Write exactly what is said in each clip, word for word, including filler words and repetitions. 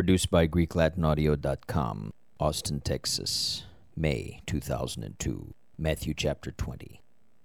Produced by Greek Latin Audio dot com, Austin, Texas, May two thousand two. Matthew chapter twenty.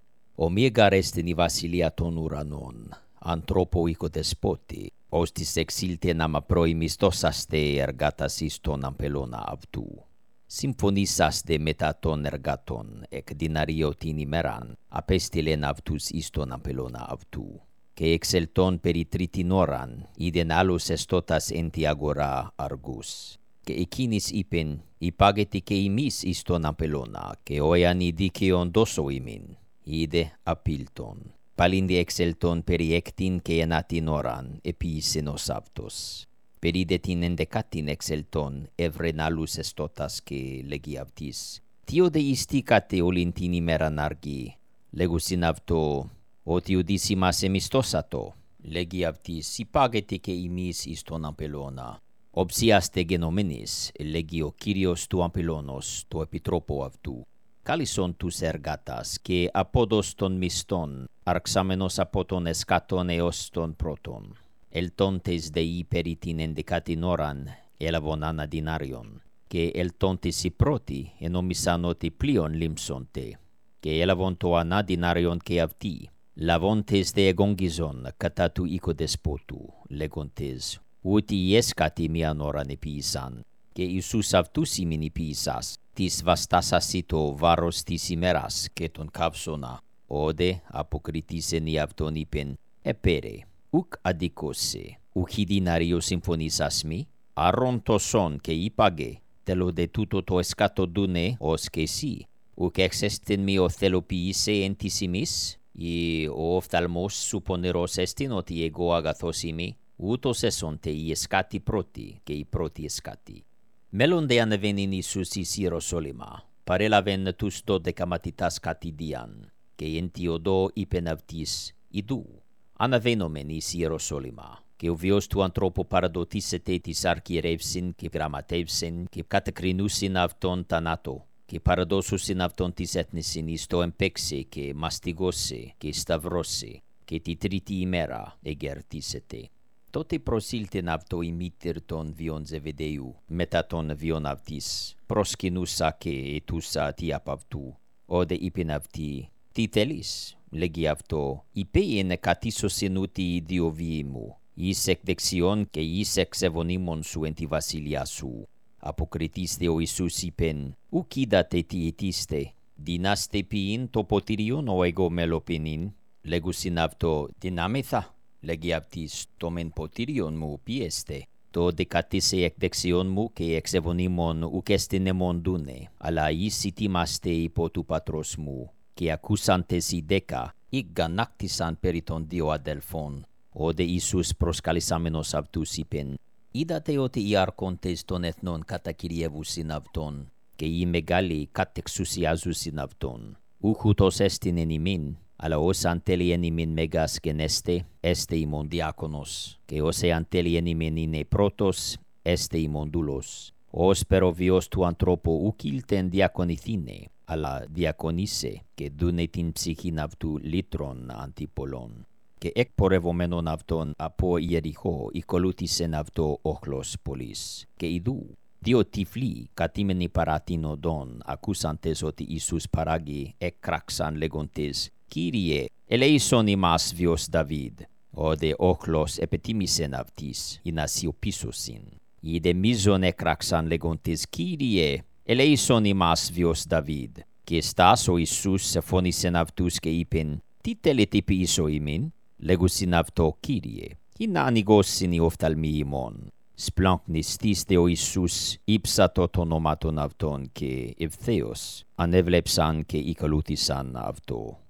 Ο μεγαρέστην η βασιλεία των ουρανών, ανθρώπου οικοδεσπότη, ώστις εξήλθε να μα προημιστώσαστε εργάτας εις τον αμπελώνα αυτού. Συμφωνήσαστε μετά των εργάτων, εκ διναριο την ημέραν, απέστειλεν αυτούς εις τον αμπελώνα αυτού. Και εξελτών περί τρίτην ώραν, είδεν άλλους εστώτας εν τη αγορά αργούς. Και εκείνης είπεν, υπάγεται και ημείς εις τον αμπελώνα, και όιαν η δίκαιον δώσω ημίν. Είδε απίλτον. Παλιν δε εξελτών περί έκτην και ενάτην ώραν, επίησεν ως αυτός. Περί δε την ενδεκάτην εξελτών, εύρεν άλλους εστώτας και λέγει αυτής. Τι δε ιστήκατε όλην την ημέραν αργή, λέγουσιν αυτό, ότι ουδείς ημάς εμιστώσατο, λέγει αυτής, υπάγεται και ημείς εις τον αμπελώνα. Οψιάστε γενομένης, λέγει ο Κύριος του αμπελώνος, το επιτρόπο αυτού. Κάλισον τους εργάτας και απόδος των μισθών, αρξάμενος από τον εσκάτον έως τον πρώτον. Ελτόντες δε υπέρι την ενδεκάτην ώραν, έλαβον ένα δινάριον, και ελτόντες οι πρώτοι ενόμισαν ότι πλέον λίμψονται, και έλαβον το ένα δινάριον και αυτοί. Λαβόντες δε εγόγγιζον κατά του οικοδεσπότου, λέγοντες, ότι οι έσκατοι μίαν ώραν επίησαν, και Ιησούς αυτούς ημιν επίησας, της βαστάσασι το βάρος της ημέρας και τον καύσωνα. Όδε αποκριτήσεν οι αυτόν είπεν, επέρε, ουκ αδικώσε, ουκ η δινάριο συμφωνήσας μη, άρον το σον και υπάγε, τέλο δε τούτο το εσκάτο δούνε ως και εσύ, ουκ εξέστην μη ο θελοποιήσε εν της ημείς, ή ο οφθαλμός σου πονερός έστιν ότι εγώ αγαθός είμαι, ούτως έσονται οι εσκάτοι πρώτοι και οι πρώτοι εσκάτοι. Μέλλον δε ανεβαίνουν Ιησούς εις Ιεροσόλυμα, παρέλαβεν τους δώδεκα μαθητάς κατηδίαν, και εν τη οδό είπεν αυτής, «Ιδού, αναβαίνομεν εις Ιεροσόλυμα, και ο βίος του ανθρώπου παραδοτήσεται της αρχιερεύσιν και γραμματεύσιν και κατεκρινούσιν αυτόν θανάτω, και παραδώσουσιν αυτόν της έθνησιν εις το εμπέξε και μαστιγώσε και σταυρώσε, και τη τρίτη ημέρα εγερτήσεται». Τότε προσήλθεν αυτό η μήτηρ των βίων Ζεβεδαίου, μετά των βίων αυτής, προσκυνούσα και ετούσα τι απ' αυτού. Όδε είπεν αυτή, «Τι θέλεις?» λέγει αυτό, «Υπέιεν κατήσωσιν ούτι οι δύο βίοι μου, εις εκ δεξιών και εις εξ ευωνίμων σου εν τη βασιλεία σου». Αποκριτής δε ο Ιησούς είπεν, «Ουκ είδατε τι ετήστε, δινάστε ποιήν το ποτηριόν ο εγώ μελοπινήν?» Λέγουσιν αυτό, «Δυνάμεθα?» Λέγει αυτής, το μεν ποτήριον μου πιέστε, το δεκατήσε εκ δεξιών μου και εξ ευωνίμων ουκ εστιν εμόν δούνε, αλλά εις ητήμαστε υπό του πατρός μου, και ακούσαντες οι δέκα, ηγανάκτησαν περί των δύο αδελφών. Όδε Ιησούς προσκαλισάμενος αυτούς είπεν, «Είδατε ότι οι αρχόντες των εθνών κατακυριεύουσιν αυτόν, και οι μεγάλοι κατεξουσιάζουσιν αυτόν. Ουκ ούτως εστιν εν ημίν, αλλά ως αν τέλει εν ημίν μέγας γενέστε, έστε ημών διάκονος, και ως εάν τέλει εν ημίν είναι πρώτος, έστε ημών δούλος. Ως περοβιός του ανθρώπου ουκ ήλθεν διακονηθήνε, αλλά διακονήσε, και δούνε την ψυχήν αυτού λύτρων αντίπολων. Και εκπορευομένον αυτόν από Ιεριχώ, οικολούθησεν αυτό όχλος πολλής. Και ιδού, δύο τυφλοί, κατήμενοι παρά την οδόν, ακούσαντες ότι Ιησούς παράγει, εκράξαν λέγοντες, «Κύριε, ελέησον ημάς βιος Δαβίδ». Όδε όχλος επετίμησεν αυτής, ή να σιωπήσωσιν. Είδε μίζον εκράξαν λέγοντες, «Κύριε, ελέησον ημάς βιος Δαβίδ». Και στάς ο Ιησούς εφώνησεν αυτούς και είπεν, «Τι θέλετε ποιήσω ημίν?» Λέγουσιν αυτό, «Κύριε, ή να ανοιγώσιν οι οφθαλμοί ημών». Σπλάνκνιστής δε ο Ιησούς ύψατο των ονομάτων αυτών και ευθέως ανέβλεψαν και οικολούθησαν αυτό.